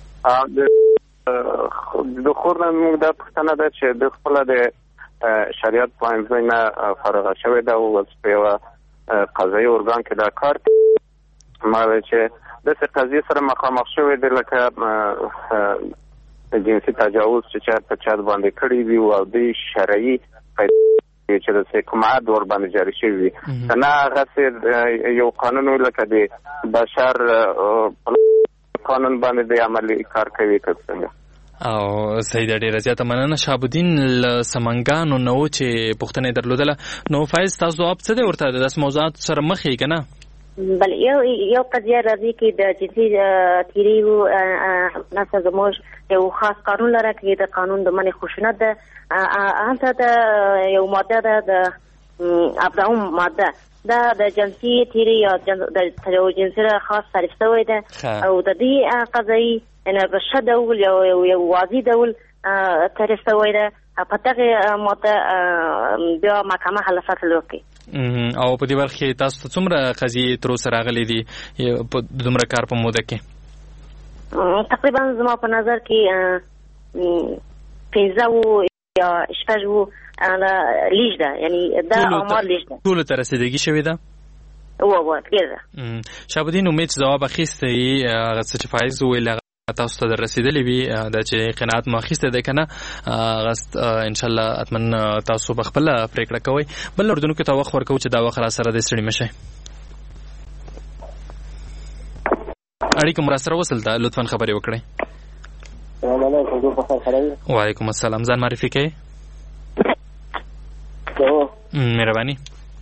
د خور نه موږ دا پوښتنه ده چې د خپله د شریعت پوهنځۍ نه فارغه شوې ده او اوس په یوه قضایي ارګان کې دا کار ما چې داسې قضیې سره مخامخ شوې دي لکه جنسي تجاوز چې په چا باندې کړی وي او د شرعي چې د کوم عاد ور باندې جاری شوی وي، نه هغسې یو قانون لکه د بشر قانون باندې د عملي کار کوي که څنګه؟ او صحیح ده. ډېره زیاته مننه شهاب الدین له سمنګانو نه و چې پوښتنه یې درلودله. نو فایز تاسو ځواب څه دی ورته؟ د داسې موضوعاتو سره مخ یې که نه؟ بله، یو قضیه راځي کې د جنسي تیریو نسه زموږ یو خاص قانون لره کې د قانون د منع خشونت ده. هلته د یو ماده ده د 17 ماده دا د جنسي تیری یا د تجاوز جنسي خاص تعریف شوی ده او د دې قضایي ان په شه ډول یو واضح ډول تعریف شوی ده په دغه ماده بیا محکمه حلفات لوکي او په دې برخه کې تاسو څومره قضیې تر اوسه راغلي دي په دومره کار په موده کې؟ تقریبا زما په نظر کې 15 یا 16 لیج ده، یعنی دا آمار لیج ده. ټولو ته رسیدګي شوې ده؟ واه ډېر ده. شهابالدین امید ځواب اخیستی هغه څه چې فایز وویل تاسو ته رسیدلی وي دا چې قناعت مو اخیستی دی که نه انشاءالله حتما تاسو به خپله پرېکړه کوئ. بل اردنونکو ته وخت ورکوو چې دا وخت راسره دی ستړي مه شئ. اړیکه مو راسره وصل ده، لطفا خبرې وکړئ. وعلیکم السلام. ځان معرفي کوئ؟ مهرباني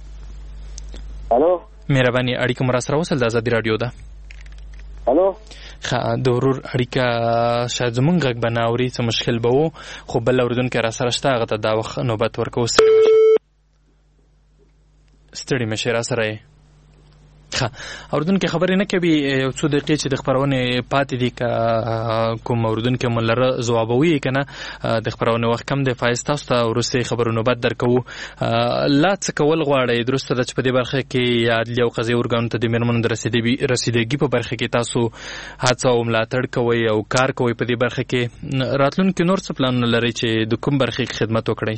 مهرباني اړیکه مو راسره وصل ده، ازادي راډیو ده. د ورور اړیکه شاید زمونږ غږ به نه اوري، څه مشکل به و، خو بل اورېدونکی راسره شته هغه ته دا وخت نوبت ورکوو. ستړي مه شئ راسره یې. اورېدونکی خبرې نه کوي، یو څو دقیقې چې د خپرونې پاتې دي که کوم اورېدونکی مو لره ځوابوي که نه د خپرونې وخت کم دی. فایز تاسو ته وروستۍ خبرو نوبت درکوو. لا څه کول غواړئ؟ درسته ده چې په دې برخه کې یا عدلي او قضایي ارګانونو ته د مېرمنو د رسیدګي په برخه کې تاسو هڅه او ملاتړ کوئ او کار کوئ په دې برخه کې. راتلونکي نور څه پلانونه لرئ چې د کوم برخې کې خدمت وکړئ؟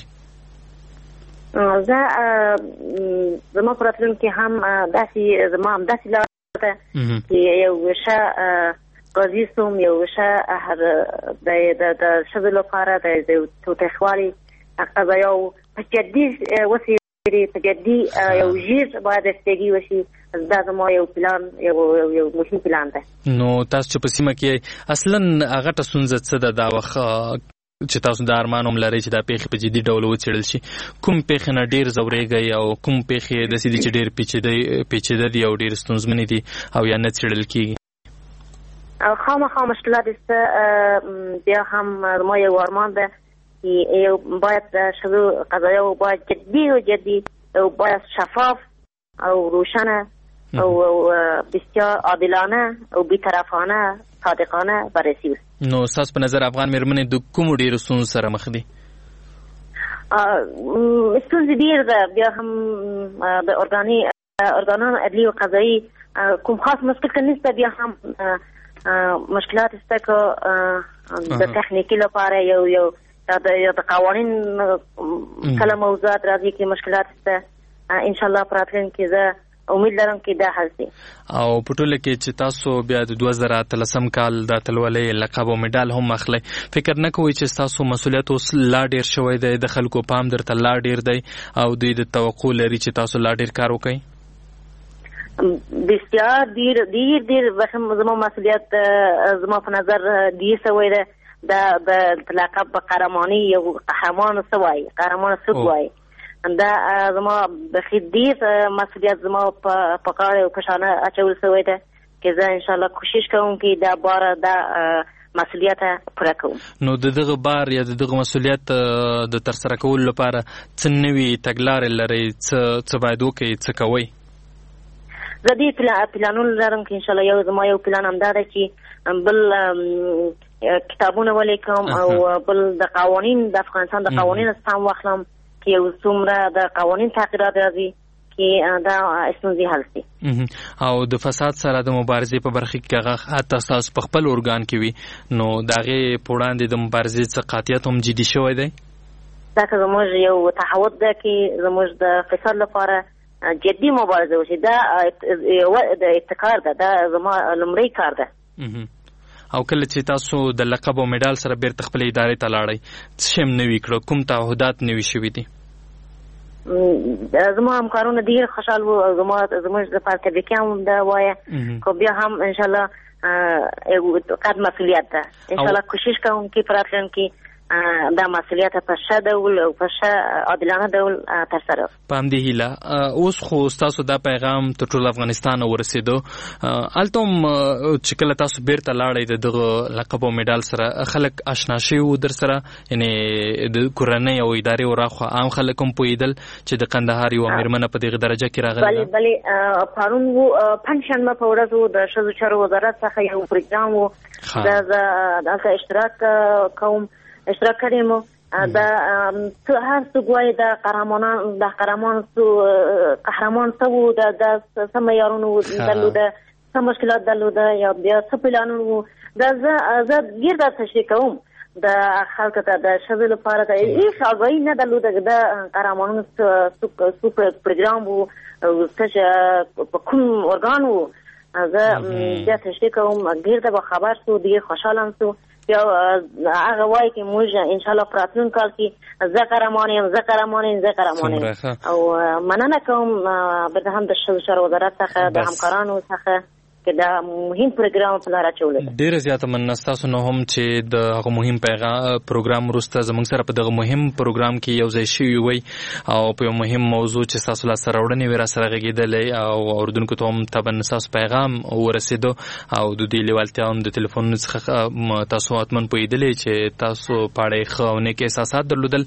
زه زما په راتلونکي هم داسې لاره ده چې یو ښه قاضي سوم، یو ښه د ښځو لپاره د تاوتریخوالي قضایاو په جدي وڅېړي، په جدي یو ژر باید رسیدګي وشي. دا زما یو پلان، یو مهم پلان ده. نو تاسو چې په سیمه کې اصلا غټه ستونزه څه ده دا وخت چې تاسو د ارمان هم لرئ چې دا پیښې په جدي ډول وڅېړل شي؟ کوم پیښې نه ډېر ځورېږئ او کوم پیښې داسې دي چې ډېر پیچیده دي او ډېر ستونزمنې دي او یا نه څېړل کېږي؟ خامخا مشکلات شته. بیا هم زما یو ارمان ده چې باید ښځو قضایاو باید جدي او باید شفاف او روشنه او بسیار عادلانه او بی‌طرفانه صادقانه بررسی وشي. نو ستاسو په نظر افغان مېرمنې د کومو ډېرو ستونزو سره مخ دي؟ ستونزې ډېر ده. بیا هم د ارګانونو عدلي او قضایي کوم خاص مشکل که نشته. بیا هم مشکلات شته که د تخنیکي لپاره یو د قوانین کله موضوعات راځي کې مشکلات شته. انشاءالله په راتلونکي زه امید لرم کې دا حل شي. او په ټوله کې چې تاسو بیا د 2013 کال د اتلولۍ لقب او مډال هم اخلئ، فکر نه کوئ چې ستاسو مسؤلیت اوس لا ډېر شوی دی، د خلکو پام درته لا ډېر دی او دوی د توقع لري چې تاسو لا ډېر کار وکړئ؟ بسیار ډېر زما مسؤلیت زما په نظر ډېر شوی دی. د لقب په قهرماني یو قهرمان څه وایي، قهرمان څوک وایي، دا زما بخیر ډېر مسؤلیت زما په غاړه او په شانه اچول شوی ده چې زه انشاءالله کوشش کوم چې دا بار دا مسؤلیت پوره کوم. نو د دغه بار یا د دغه مسؤلیت د ترسره کولو لپاره څه نوي تګلارې لرئ؟ څه باید وکړئ؟ څه کوئ؟ زه دې پلانونه لرم چې انشاءالله یو زما یو پلان همدا ده چې بل کتابونه ولیکم او بل د قوانین د افغانستان د قوانین سم واخلم چې یو څومره د قوانین تغییرات راځي چې دا ستونزې حل شي. او د فساد سره د مبارزې په برخه کې هغه حتی تاسو په خپل ارګان کې وي، نو د هغې په وړاندې د مبارزې څه قاطعیت هم جدي شوی دی؟ دا که زموږ یو تعهد ده چې زموږ د فساد لپاره جدي مبارزه وشي. دا د ابتکار ده، دا زما لومړی کار ده. او کله چې تاسو د لقب او مډال سره بیرته خپل ادارې ته لاړئ، څه شی نوي کړه؟ کوم تعهدات نوي شوي دي؟ زما همکارونه ډېر خوشحال وو او زموږ لپاره تبریکې هم ده وایه، خو بیا هم انشاءالله قد مسؤلیت ده. انشاءالله کوشش کوم چې په راتلونکي دا مسؤلیت په ښه ډول او په ښه عادلانه ډول ترسره په همدې هیله اوس خو ستاسو دا پیغام تر ټول افغانستان ورسېدو. هلته هم چې کله تاسو بیرته لاړئ د دغه لقب او میډال سره خلک آشنا شوي وو در سره، یعنې د کورنۍ او ادارې وراخوا عام خلک هم پوهېدل چې د قندهار یوه مېرمنه په دغه درجه کې راغلې ده؟ بلې پرون و پنجشنبه په ورځ و د ښځو چارو وزارت څخه یو پروګرام و، دلته اشتراک کړی مو. دا هر څوک وایي د قهرمان څه وو، د څه معیارونه وو درلوده، څه مشکلات درلوده یا بیا څه پلانونه وو. دا زه ډېر دا تشریح کوم د خلکو ته د ښځو لپاره د هېڅ آګاهي نه درلوده چې د قهرمانونو څه پروګرام وو، څه چې په کوم ارګان وو. زه بیا تشریح کوم، ډېر د خبر سو، ډېر خوشحاله سو. یا هغه وایي چې موږ انشاءالله په راتلونکي کال کې زه قهرمان یم او مننه کوم به هم د ښځو چارو وزارت څخه د همکارانو څخه چې دا مهم پروګرام په لاره اچولی. ډېره زیاته مننه ستاسو نه هم چې د هغه مهم پروګرام وروسته زموږ سره په دغه مهم پروګرام کې یو ځای شوي وئ او په یو مهم موضوع چې ستاسو لاسته راوړنې وې راسره غږېدلی او اورېدونکو ته هم طبعا ستاسو پیغام ورسېدو او د دې لیوالتیا هم د تلیفونونو څخه تاسو حتمن پوهېدلی چې تاسو په اړه یې ښه او نیک احساسات درلودل.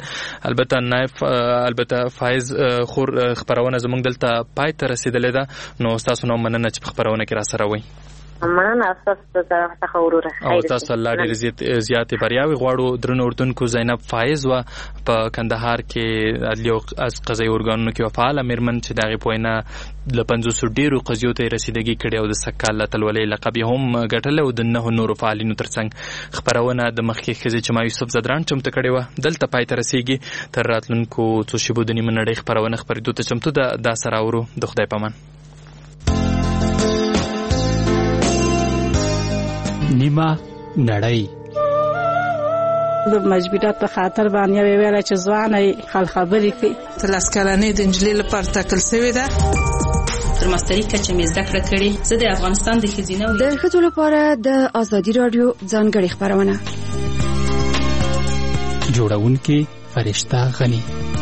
البته فایز خور خپرونه زموږ دلته پای ته رسېدلې ده، نو ستاسو نه مننه چې په خپرونه کې راسره مننه ستاسو څخه وروره. او تاسو الله ډېرې زیاتې بریاوې غواړو. درنو اردوونکو، زینب فایز وه په کندهار کې عدلي او قضایي ارګانونو کې فعاله مېرمن چې د هغې په وینا له 500 ډېرو قضیو ته یې رسیدګي کړې او د سږکال اتلولۍ لقب یې هم ګټلی او د 9 نورو فعالینو ترڅنګ. خپرونه د مخکې ښځې چې ما یوسف زدران چمتو کړې وه دلته پای ته رسېږي. تر راتلونکو څو شېبو د نیمه نړۍ خپرونه خپرېدو ته چمتو ده. دا سره اورو. د خدای په امان. نیمه نړۍ د مجبورات په خاطر باندې ویل چې ځواني خل خبرې کوي. تلاس کلنې د انجلۍ لپاره ټاکل شوې ده. تر ماستري کچه مې زده کړه کړې. زه د افغانستان د ښځینه د ښځو لپاره د ازادي رادیو ځانګړې خپرونه جوړونکې فرشته غني.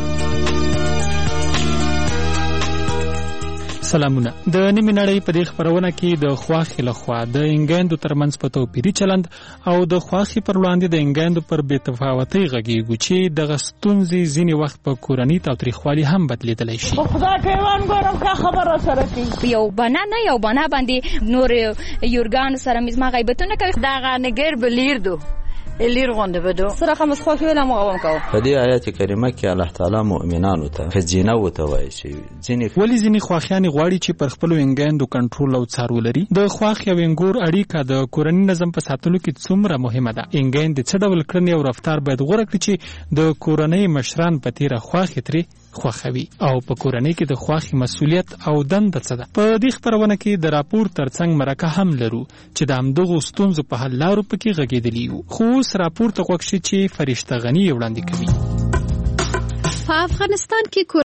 سلامونه. د نیمه نړۍ په دې خپرونه کې د خواخې لخوا د انګاندو ترمنځ په توپیري چلند او د خواخې پر وړاندې د انګاندو پر بې تفاوتۍ غږیږو چې دغه ستونزې ځینې وخت په کورني تاوتریخوالي هم بدلیدلی شي. خدای کوي ګورم ښه خبره سره کوي. یو بنا باندې نور یورګان سره مزما غیبتونه کوي. دغه نګر بلیر دو الیر غونډه بده سره خمس خو ویل مو قوم کو. په دې آیت کریمه کې الله تعالی مؤمنانو ته خزینه وتوي چې ځینې خواخیان غواړي چې پر خپل وینګاندو کنټرول او څارو لري. د خواخ او وینګور اړیکه د کورنۍ نظم په ساتلو کې څومره مهمه ده. انګاند څه ډول کړنې او رفتار باید غوړه کړي چې د کورنۍ مشران په تیره خواخې ترې خوښوي او په کورنۍ کې د خواخې مسؤلیت او دنده څه ده. په دې خپرونه کې د راپور ترڅنګ مرکه هم لرو چې د همدغو ستونزو په حل لارو پکې غږېدلي یو. خو اوس راپور ته غوږ شي چې فرشته غني وړاندې کوي. په افغانستان کې